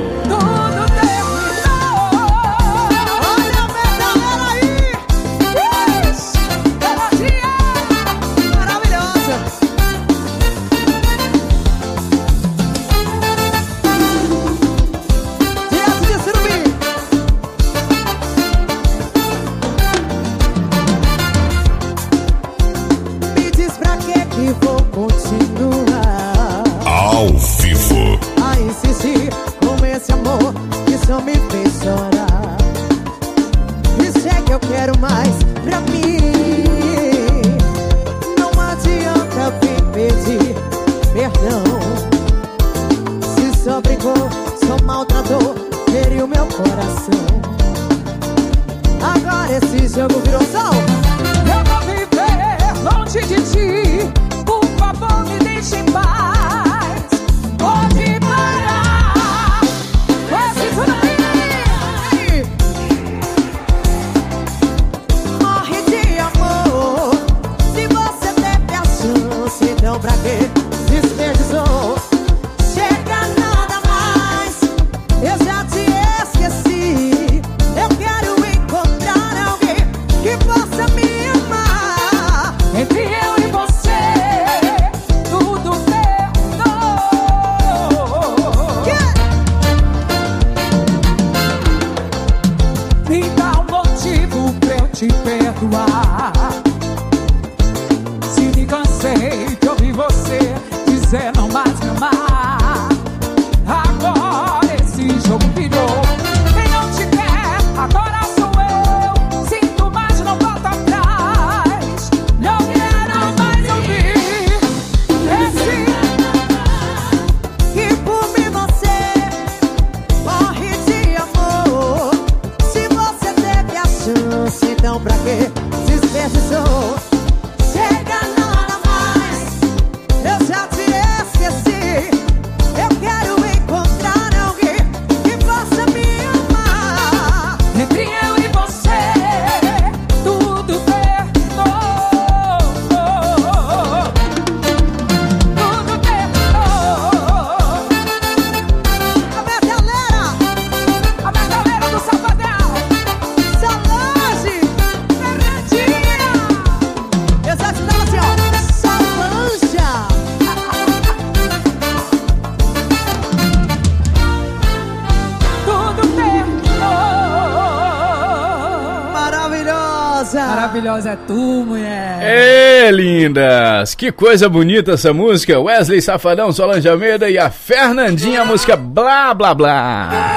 Maravilhosa é tu, mulher. Ê, lindas! Que coisa bonita essa música. Wesley Safadão, Solange Almeida e a Fernandinha, a música Blá Blá Blá.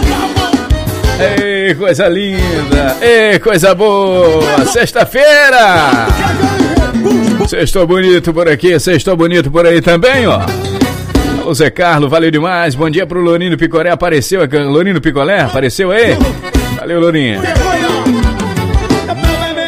Ei, coisa linda! Ei, coisa boa! Sexta-feira! Sextou bonito por aqui, sextou bonito por aí também, ó. O Zé Carlos, valeu demais. Bom dia pro Lourinho Picolé, apareceu aqui. Lourinho Picolé, apareceu aí? Valeu, Lourinho.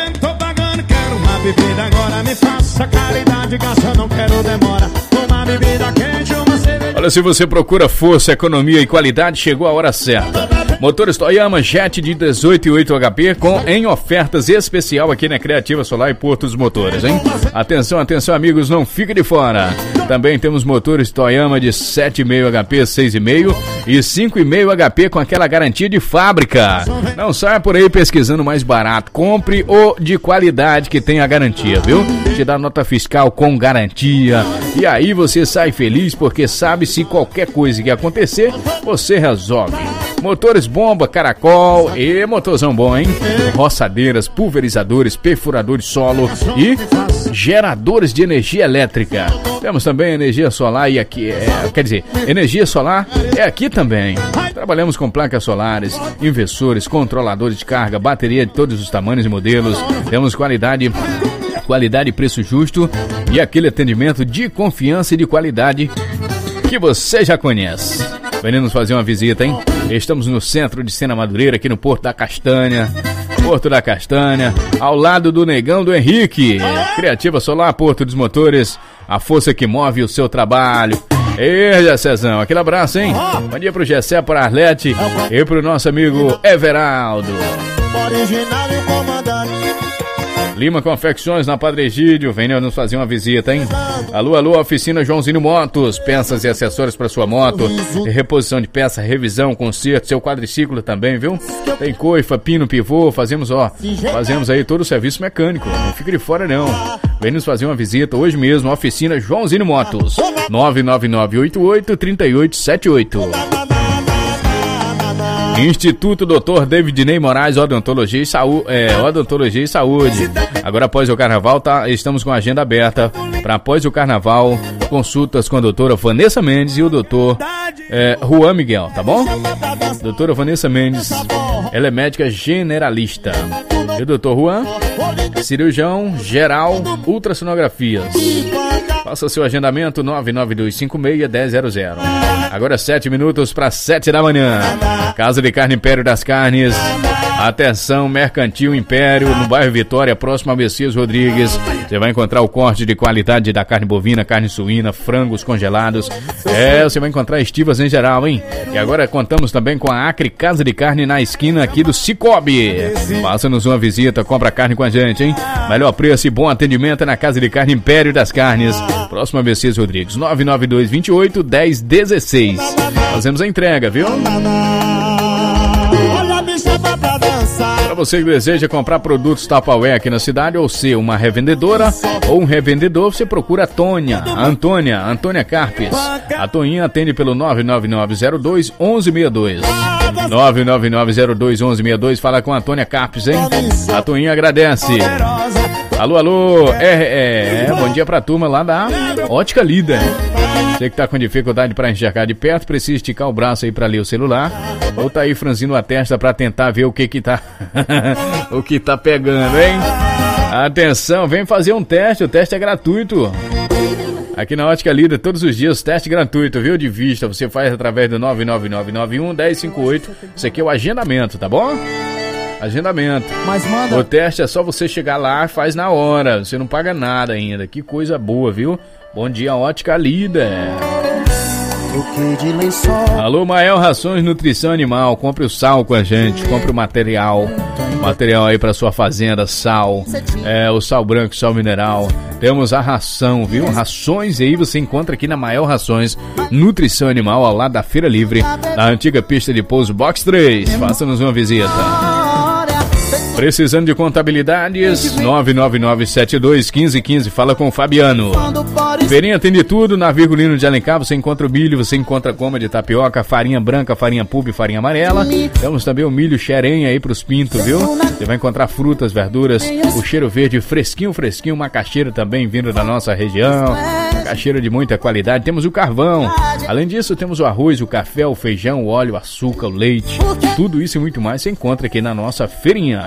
Essa caridade gasta, não quero demora. Uma bebida quente, uma cerveja. Olha, se você procura força, economia e qualidade, chegou a hora certa. Motores Toyama Jet de 18,8 HP em ofertas especial aqui na Criativa Solar e Porto dos Motores, hein? Atenção, atenção, amigos, não fique de fora. Também temos motores Toyama de 7,5 HP, 6,5 e 5,5 HP com aquela garantia de fábrica. Não saia por aí pesquisando mais barato. Compre o de qualidade que tem a garantia, viu? Te dá nota fiscal com garantia. E aí você sai feliz porque sabe se qualquer coisa que acontecer, você resolve. Motores bomba, caracol e motorzão bom, hein? Roçadeiras, pulverizadores, perfuradores solo e geradores de energia elétrica. Temos também energia solar e aqui energia solar é aqui também. Trabalhamos com placas solares, inversores, controladores de carga, bateria de todos os tamanhos e modelos. Temos qualidade e preço justo e aquele atendimento de confiança e de qualidade que você já conhece. Venha nos fazer uma visita, hein? Estamos no centro de Sena Madureira, aqui no Porto da Castanha. Porto da Castanha, ao lado do Negão do Henrique. Criativa Solar, Porto dos Motores, a força que move o seu trabalho. Ei, Gessezão, aquele abraço, hein? Bom dia pro Gessé, para Arlete e pro nosso amigo Everaldo. Original e comandante. Lima Confecções na Padre Egídio, venha nos fazer uma visita, hein? Alô, alô, oficina Joãozinho Motos, peças e acessórios para sua moto, reposição de peça, revisão, conserto, seu quadriciclo também, viu? Tem coifa, pino, pivô, fazemos aí todo o serviço mecânico, não fique de fora não. Vem nos fazer uma visita hoje mesmo, oficina Joãozinho Motos, 999883878. Instituto Dr. David Ney Moraes, Odontologia e Saúde. Agora, após o Carnaval, estamos com a agenda aberta para após o Carnaval, consultas com a doutora Vanessa Mendes e o doutor Juan Miguel, tá bom? Doutora Vanessa Mendes, ela é médica generalista. E o doutor Juan, cirurgião geral, ultrassonografias. Faça seu agendamento 99256-1000. Agora 7 minutos para 7 da manhã. Casa de Carne Império das Carnes. Atenção, Mercantil Império, no bairro Vitória, próximo a Messias Rodrigues. Você vai encontrar o corte de qualidade da carne bovina, carne suína, frangos congelados. Você vai encontrar estivas em geral, hein? E agora contamos também com a Acre Casa de Carne na esquina aqui do Cicobi. Faça-nos uma visita, compra carne com a gente, hein? Melhor preço e bom atendimento é na Casa de Carne Império das Carnes, próximo a Messias Rodrigues, 99228-1016. Fazemos a entrega, viu? Para você que deseja comprar produtos Tupperware aqui na cidade, ou ser uma revendedora ou um revendedor, você procura a Antônia Carpes. A Toninha atende pelo 99902-1162. 99902-1162, fala com a Antônia Carpes, hein? A Toninha agradece. Alô, alô, bom dia pra turma lá da Ótica Líder. Você que tá com dificuldade para enxergar de perto, precisa esticar o braço aí para ler o celular, ou tá aí franzindo a testa para tentar ver o que tá o que tá pegando, hein? Atenção, vem fazer um teste, o teste é gratuito. Aqui na Ótica Líder, todos os dias, teste gratuito, viu? De vista, você faz através do 99991-1058. Isso aqui é o agendamento, tá bom? Agendamento. Mas manda. O teste é só você chegar lá e faz na hora. Você não paga nada ainda. Que coisa boa, viu? Bom dia, Ótica Líder. Alô, Mael Rações Nutrição Animal. Compre o sal com a gente. Compre o material aí para sua fazenda, sal. O sal branco, sal mineral. Temos a ração, viu? Rações aí você encontra aqui na Mael Rações Nutrição Animal, ao lado da Feira Livre, na antiga pista de pouso Box 3. Faça-nos uma visita. Precisando de contabilidades? 999721515. Fala com o Fabiano. Feirinha atende tudo. Na Virgulino de Alencar você encontra o milho, você encontra a goma de tapioca, farinha branca, farinha pulp e farinha amarela. Temos também o milho xerenha aí pros pintos, viu? Você vai encontrar frutas, verduras, o cheiro verde fresquinho, macaxeira também vindo da nossa região. Macaxeira de muita qualidade. Temos o carvão. Além disso, temos o arroz, o café, o feijão, o óleo, o açúcar, o leite. Tudo isso e muito mais você encontra aqui na nossa feirinha.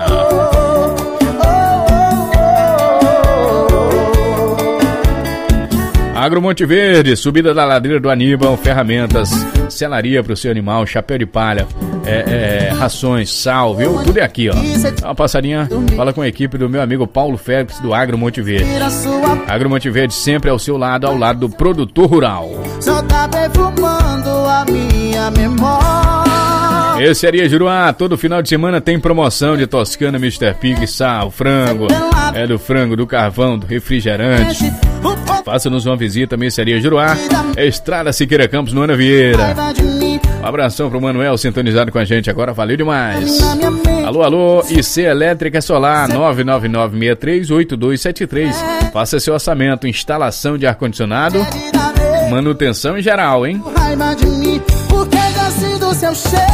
Agro Monte Verde, subida da ladeira do Aníbal, ferramentas, selaria para o seu animal, chapéu de palha, rações, sal, viu? Tudo é aqui, ó. Dá uma passadinha, fala com a equipe do meu amigo Paulo Félix do Agro Monte Verde. Agro Monte Verde sempre ao seu lado, ao lado do produtor rural. Só tá perfumando a minha memória. Mercearia Juruá, todo final de semana tem promoção de Toscana, Mr. Pig, sal, frango. É do frango, do carvão, do refrigerante. Faça-nos uma visita, Mercearia Juruá, Estrada Siqueira Campos, no Ana Vieira. Um abração pro Manuel, sintonizado com a gente agora, valeu demais. Alô, alô, IC Elétrica Solar, 999638273. Faça seu orçamento, instalação de ar-condicionado, manutenção em geral, hein? Raiva de mim, porque gosto do seu cheiro.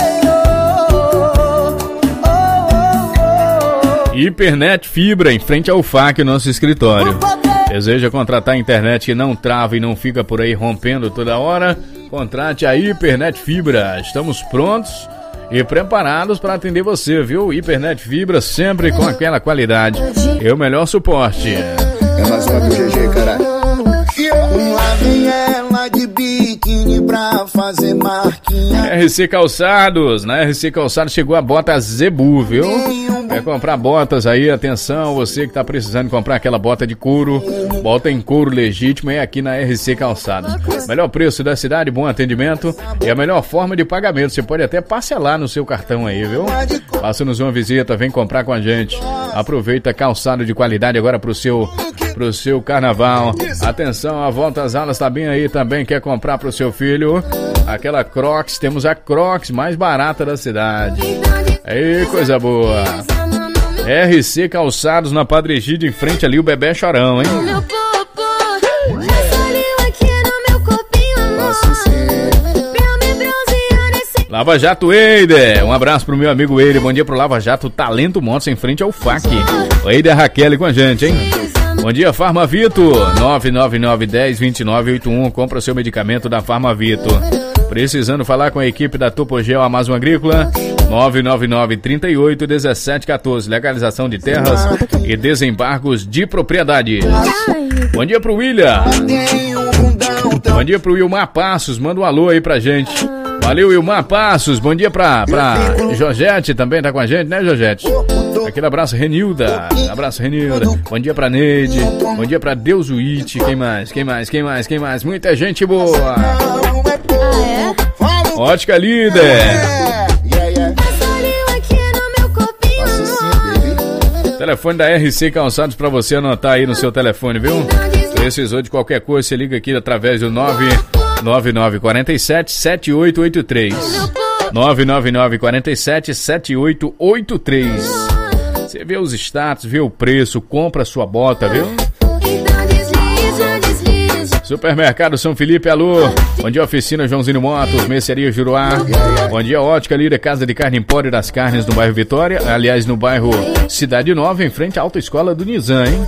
Hipernet Fibra, em frente ao FAC, nosso escritório. Deseja contratar internet que não trava e não fica por aí rompendo toda hora? Contrate a Hipernet Fibra. Estamos prontos e preparados para atender você, viu? Hipernet Fibra sempre com aquela qualidade e o melhor suporte. É mais uma do GG, caralho. Lá vem ela de biquíni pra fazer marquinha. RC Calçados, na RC Calçados chegou a bota Zebu, viu? Quer comprar botas aí, atenção, você que tá precisando comprar aquela bota de couro, bota em couro legítimo, é aqui na RC Calçados. Melhor preço da cidade, bom atendimento e a melhor forma de pagamento, você pode até parcelar no seu cartão aí, viu? Faça-nos uma visita, vem comprar com a gente. Aproveita calçado de qualidade agora pro seu carnaval. Atenção, a volta às aulas tá bem aí também, quer comprar pro seu filho aquela Crocs, temos a Crocs mais barata da cidade. Aí, coisa boa. RC Calçados na Padre Egídio, em frente ali o Bebê Chorão, hein? Lava Jato Eider, um abraço pro meu amigo Eider, bom dia pro Lava Jato Talento Motos, em frente ao FAC. O Eider Raquel com a gente, hein? Bom dia, Farmavito, 999102981, compra seu medicamento da Farmavito. Precisando falar com a equipe da Topogel Amazon Agrícola, 999381714, legalização de terras e desembargos de propriedade. Bom dia pro William. Bom dia pro Wilmar Passos, manda um alô aí pra gente. Valeu, Wilmar Passos, bom dia pra Jorgete também, tá com a gente, né, Jorgete? Aquele abraço, Renilda. Abraço, Renilda. Bom dia pra Neide. Bom dia pra Deusuíte. Quem mais? Muita gente boa. Ótica Líder. Telefone da RC Calçados pra você anotar aí no seu telefone, viu? Precisou de qualquer coisa, você liga aqui através do 99947-7883. 99947-7883. Você vê os status, vê o preço, compra a sua bota, viu? Supermercado São Felipe, alô. Bom dia, Oficina Joãozinho Motos, Mercearia Juruá. Bom dia, Ótica Líder, Casa de Carne Empório das Carnes no bairro Vitória. Aliás, no bairro Cidade Nova, em frente à Autoescola do Nizam, hein?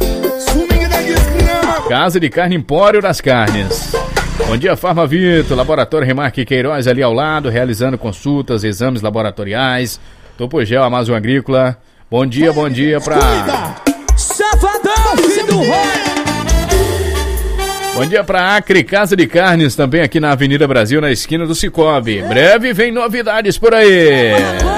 Casa de Carne Empório das Carnes. Bom dia, Farmavito, Laboratório Remarque Queiroz ali ao lado, realizando consultas, exames laboratoriais. Topogel Amazon Agrícola. Bom dia pra... Safadão, filho do Roy. Bom dia pra Acre, Casa de Carnes, também aqui na Avenida Brasil, na esquina do Cicobi. Breve vem novidades por aí.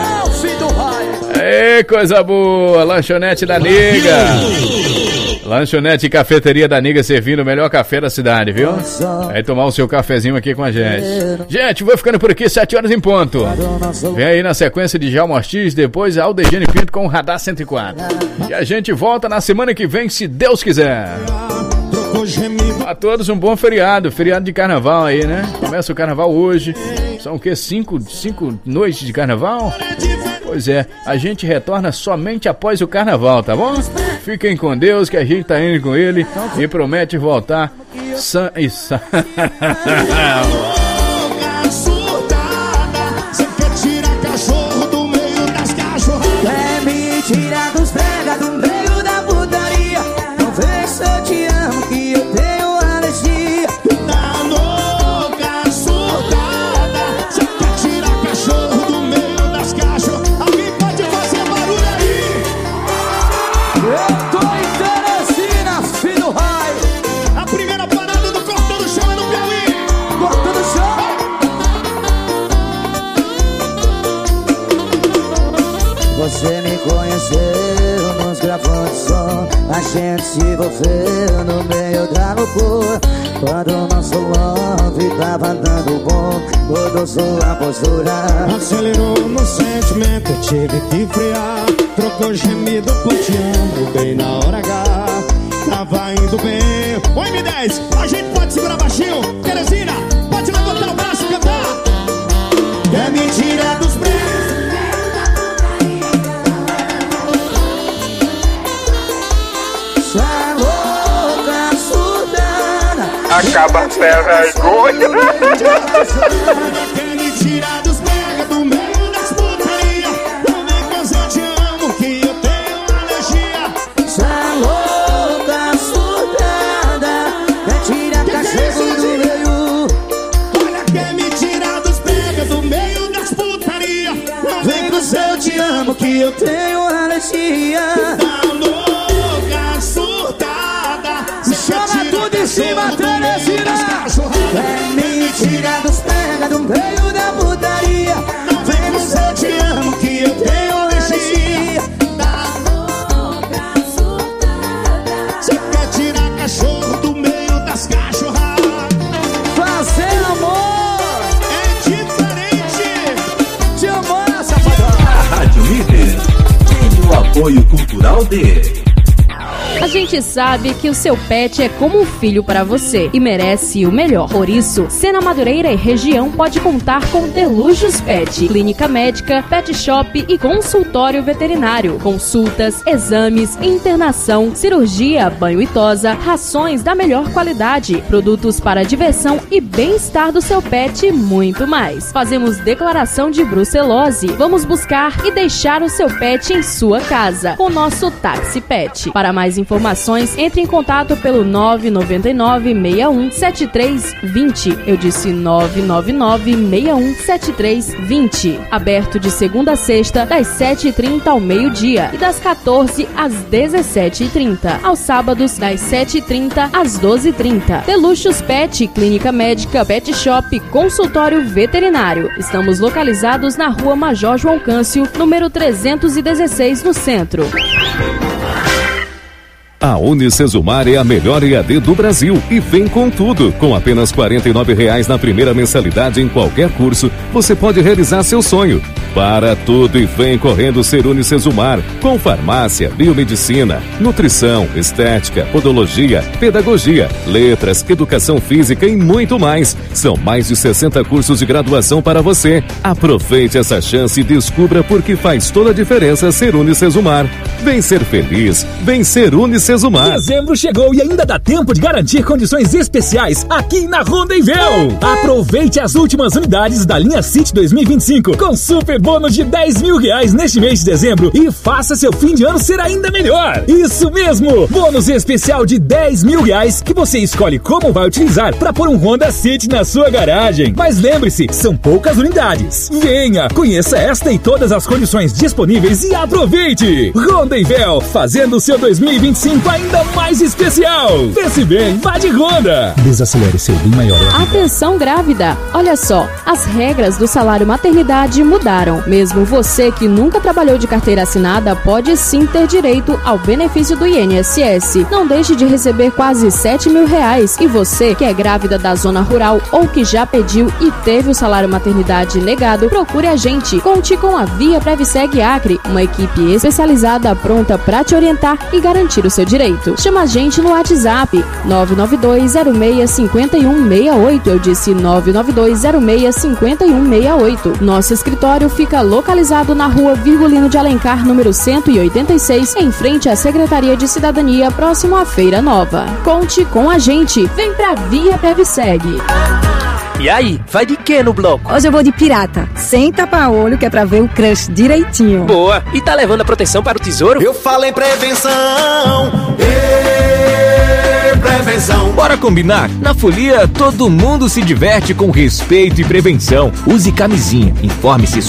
Ei, coisa boa, lanchonete da Nega. Lanchonete e cafeteria da Nega, servindo o melhor café da cidade, viu? Vai tomar o seu cafezinho aqui com a gente. Gente, vou ficando por aqui, 7 horas em ponto. Vem aí na sequência de Djalma Ortiz, depois Aldejane Pinto com o Radar 104. E a gente volta na semana que vem, se Deus quiser. A todos um bom feriado de carnaval aí, né? Começa o carnaval hoje. São o quê? 5 noites de carnaval? Pois é, a gente retorna somente após o carnaval, tá bom? Fiquem com Deus, que a gente tá indo com ele e promete voltar sã e sã. É mentira dos brega do meio da putaria. Não vê se eu te amo que eu tenho alergia. Tá louca, surtada. Você quer tirar cachorro do meio das cachorras? Alguém pode fazer barulho aí? Eu tô em Teresina, filho Rai. A primeira parada do Cortando Chão é no Piauí. Cortando Chão. você me conheceu nos gravando som. A gente se envolveu no meio da loucura. Quando o nosso love tava dando bom, mudou sua postura. Acelerou no sentimento, eu tive que frear. Trocou gemido por te amo bem na hora H. Tava indo bem. Oi, M10, a gente pode segurar baixinho. Teresina, pode levantar o braço e cantar. É mentira dos preços. Acaba sem vergonha. Quer me tirar dos pega do meio das putaria. Não vem com eu te amo que eu tenho alergia. Essa louca surtada quer tirar cachorro do meio. Olha, quer me tirar dos pega do meio das putaria. Não vem com eu te amo que eu tenho alergia. Tá louca surtada. Chama tudo em cima, Teresina. Quer me tirar dos pega do meio da putaria. Não vem com eu te amo que eu tenho alergia. Tá louca surtada. Você quer tirar cachorro do meio das cachorradas. Fazer amor é diferente. Te amor, safadão. A Rádio Líder tem o apoio cultural de... A gente sabe que o seu pet é como um filho para você e merece o melhor. Por isso, Sena Madureira e região pode contar com Delujos Pet, clínica médica, pet shop e consultório veterinário. Consultas, exames, internação, cirurgia, banho e tosa, rações da melhor qualidade, produtos para diversão e bem-estar do seu pet e muito mais. Fazemos declaração de brucelose. Vamos buscar e deixar o seu pet em sua casa com nosso táxi pet. Para mais informações, entre em contato pelo 999-617320. Eu disse 999-617320. Aberto de segunda a sexta, das 7h30 ao meio-dia e das 14 às 17h30. Aos sábados, das 7h30 às 12h30. Deluxos Pet, clínica médica, pet shop, consultório veterinário. Estamos localizados na Rua Major João Câncio, número 316, no centro. A Unicesumar é a melhor EAD do Brasil e vem com tudo. Com apenas R$ 49,00 na primeira mensalidade em qualquer curso, você pode realizar seu sonho. Para tudo e vem correndo ser Unicesumar, com farmácia, biomedicina, nutrição, estética, podologia, pedagogia, letras, educação física e muito mais. São mais de 60 cursos de graduação para você. Aproveite essa chance e descubra por que faz toda a diferença ser Unicesumar. Vem ser feliz, vem ser Unicesumar. Dezembro chegou e ainda dá tempo de garantir condições especiais aqui na Rondevel. Aproveite as últimas unidades da linha City 2025 com super bônus de R$10.000 neste mês de dezembro e faça seu fim de ano ser ainda melhor. Isso mesmo! Bônus especial de R$10.000 que você escolhe como vai utilizar para pôr um Honda City na sua garagem. Mas lembre-se, são poucas unidades. Venha, conheça esta e todas as condições disponíveis e aproveite! Rondevel, fazendo o seu 2025 ainda mais especial. Pense bem, vá de Honda. Desacelere seu bem maior. Atenção grávida! Olha só, as regras do salário maternidade mudaram. Mesmo você que nunca trabalhou de carteira assinada pode sim ter direito ao benefício do INSS. Não deixe de receber quase R$7.000. E você que é grávida da zona rural ou que já pediu e teve o salário maternidade negado, procure a gente. Conte com a Via Previseg Acre, uma equipe especializada pronta para te orientar e garantir o seu direito. Chama a gente no WhatsApp 992065168. Eu disse 992065168. Nosso escritório fica localizado na Rua Virgulino de Alencar, número 186, em frente à Secretaria de Cidadania, próximo à Feira Nova. Conte com a gente. Vem pra Via Previseg. E aí, vai de quê no bloco? Hoje eu vou de pirata, sem tapa-olho, que é pra ver o crush direitinho. Boa! E tá levando a proteção para o tesouro? Eu falo em prevenção. Prevenção. Bora combinar? Na folia, todo mundo se diverte com respeito e prevenção. Use camisinha, informe-se